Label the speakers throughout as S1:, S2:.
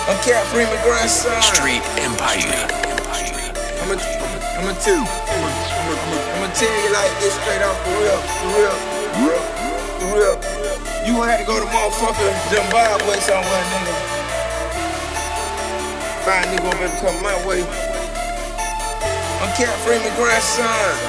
S1: I'm Cat Freeman grandson.
S2: Street Empire.
S1: I'ma tell you like this straight off for real. You had to go to motherfucking Zimbabwe somewhere, nigga. Find nigga gonna better come my way. I'm Cat Freeman grandson.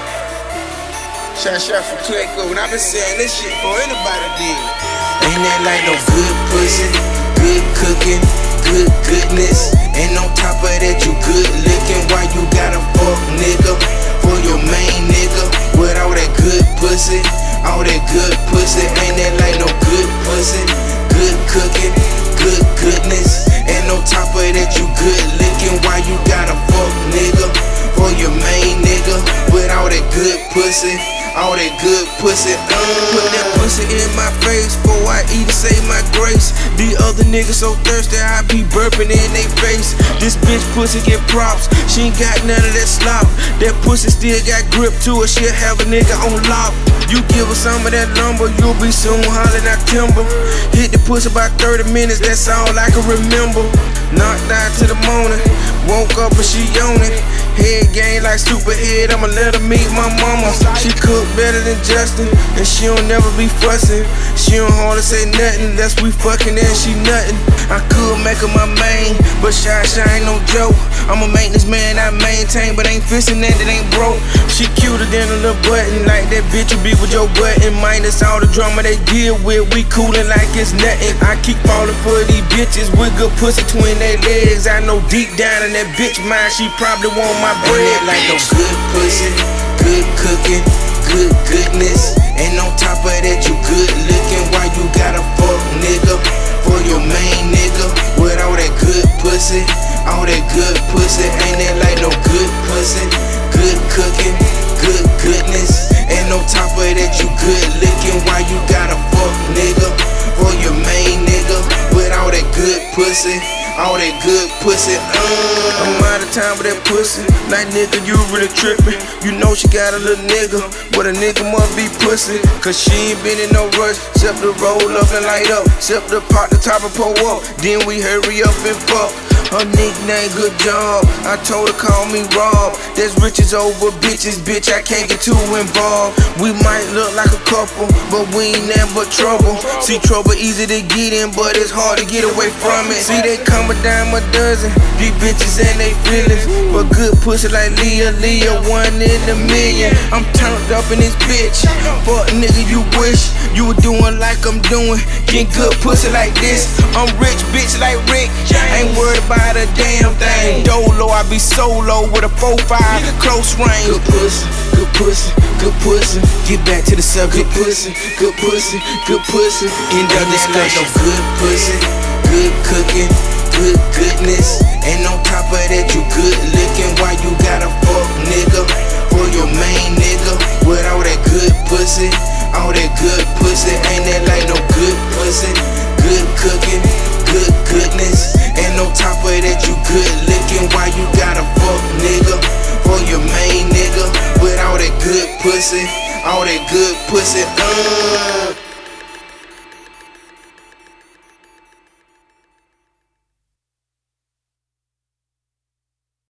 S1: Shout for Clayco, and I've been saying this shit before anybody did. Ain't that like no good pussy, good cooking, good goodness. And on top of that, you good looking. Why you gotta fuck nigga for your main nigga with all that good pussy, all that good pussy? Ain't that like no good pussy, good cooking, good goodness. And on top of that, you good looking. Why you gotta fuck nigga for your main nigga with all that good pussy? All that good pussy, Put that pussy in my face before I even say my grace. These other niggas so thirsty, I be burping in they face. This bitch pussy get props, she ain't got none of that slop. That pussy still got grip to it, she'll have a nigga on lock. You give her some of that lumber, you'll be soon hollering out timber. Hit the pussy about 30 minutes, that's all I can remember. Knocked out to the morning, woke up and she on it. Head game like Superhead, I'ma let her meet my mama. She cook better than Justin, and she don't never be fussing. She don't hardly say nothing, that's we fucking and she nothing. I could make her my main, but shine ain't no joke. I'm a maintenance man, I maintain, but ain't fixing that ain't broke. She cuter than a little button, like that bitch you be with your button. Minus all the drama they deal with, we coolin' like it's nothing. I keep falling for these bitches with good pussy between their legs. I know deep down in that bitch mind, she probably want my bread. Like no good pussy, good cooking, good goodness. And on top of that, you good looking. Why you gotta fuck nigga for your main nigga with all that good pussy, all that good pussy? Ain't that like no good pussy, good cooking, good goodness? And on top of that, you good looking. Why you gotta fuck nigga for your main nigga with all that good pussy, all that good pussy? I'm out of time with that pussy. Like nigga, you really trippin'. You know she got a little nigga, but a nigga must be pussy. Cause she ain't been in no rush, except to roll up and light up, except to pop the top and pull up. Then we hurry up and fuck. Her nickname, good job. I told her call me Rob. There's riches over bitches, bitch, I can't get too involved. We might look like a couple, but we ain't nothing but trouble. See, trouble easy to get in, but it's hard to get away from it. See, they come a dime a dozen, these bitches and they feelings. But good pussy like Leah, one in a million. I'm turned up in this bitch. Fuck nigga, you wish you were doing like I'm doing, getting good pussy like this. I'm rich, bitch, like Rick. Ain't worried about a damn thing. Dolo, I be solo with a 4-5, close range. Good pussy, good pussy, good pussy. Get back to the subject. Good pussy, good pussy, good pussy. End of discussion. Good pussy, good cooking, good goodness. And on top of that, you good looking. Why you gotta fuck nigga for your main nigga with all that good pussy, all that good pussy? Ain't that like no good pussy, good cooking, good goodness? And on top of that, you good looking. Why you gotta fuck nigga for your main nigga with all that good pussy, all that good pussy?